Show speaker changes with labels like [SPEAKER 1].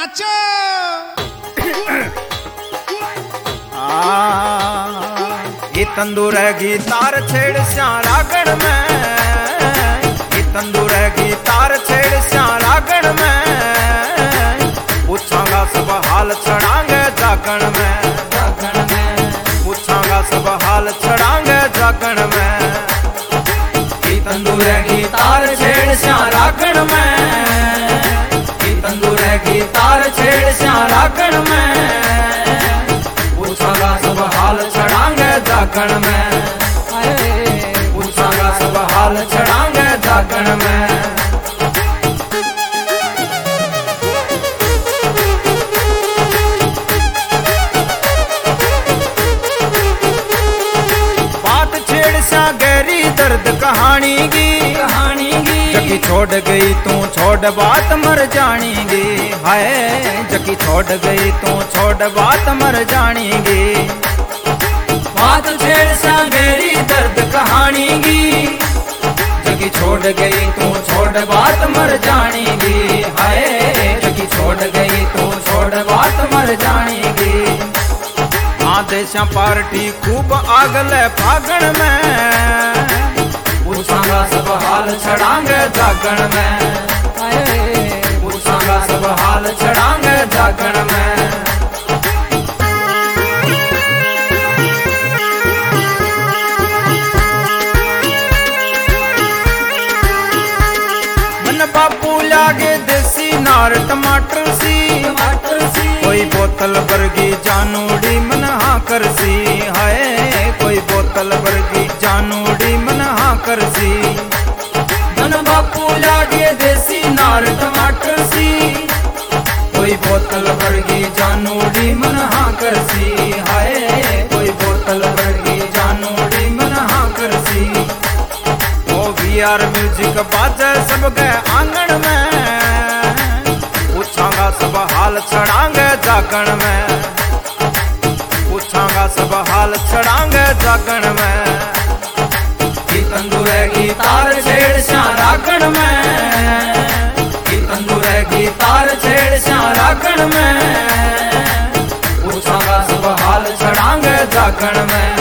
[SPEAKER 1] नाचो।
[SPEAKER 2] ये तंदूर है गिटार छेड़ श्यालागढ़ में, ये तंदूर है गिटार छेड़ श्यालागढ़ में, पूछांगा सब हाल छड़ांगे जागण में, पूछांगा सब हाल छड़ांगे जागण में। ये तंदूर है गिटार छेड़ श्यालागढ़ में, ये तंदूर है गिटार छेड़ श्यालागढ़ में, पूछांगा सब हाल छड़ांगे जागण में, पूछांगा सब हाल छड़ांगे जागण में। बात छेड़ सा गहरी दर्द कहानी गी, जकी छोड़ गई तू छोड़ बात मर जानीगी, हाय जकी छोड़ गई तू छोड़ बात मर जानीगी। बात छेड़ सा गहरी दर्द कहानी गी, जकी छोड़ गई तू छोड़ बात मर जानीगी, हाय जकी छोड़ गई तू छोड़ बात मर जानीगी। आदेशा पार्टी खूब आगले फागण में, पूछांगा सब हाल छड़ांगे जागण में, पूछांगा सब हाल छड़ांगे जागण में। मन बापू लागे देसी नार टमाटर सी, कोई बोतल वर्गी जानूड़ी मन हाँ करसी, हाय कोई बोतल वर्गी जानूड़ी मन हाँ करसी। मन बापू लागे देसी नार टमाटर सी, कोई बोतल वर्गी जानूड़ी मन हाँ करसी, हाय कोई बोतल वर्गी जानूड़ी मन हाँ करसी। ओ वीआर म्यूजिक बाजे सब गए आंगन में, पूछांगा सब हाल छड़ांगे जागण में, पूछांगा सब हाल छड़ांगे जागण में। ये तंदूर है गिटार छेड़ श्यालागढ़ में, ये तंदूर है गिटार छेड़ श्यालागढ़ में, पूछांगा सब हाल छड़ांगे जागण में।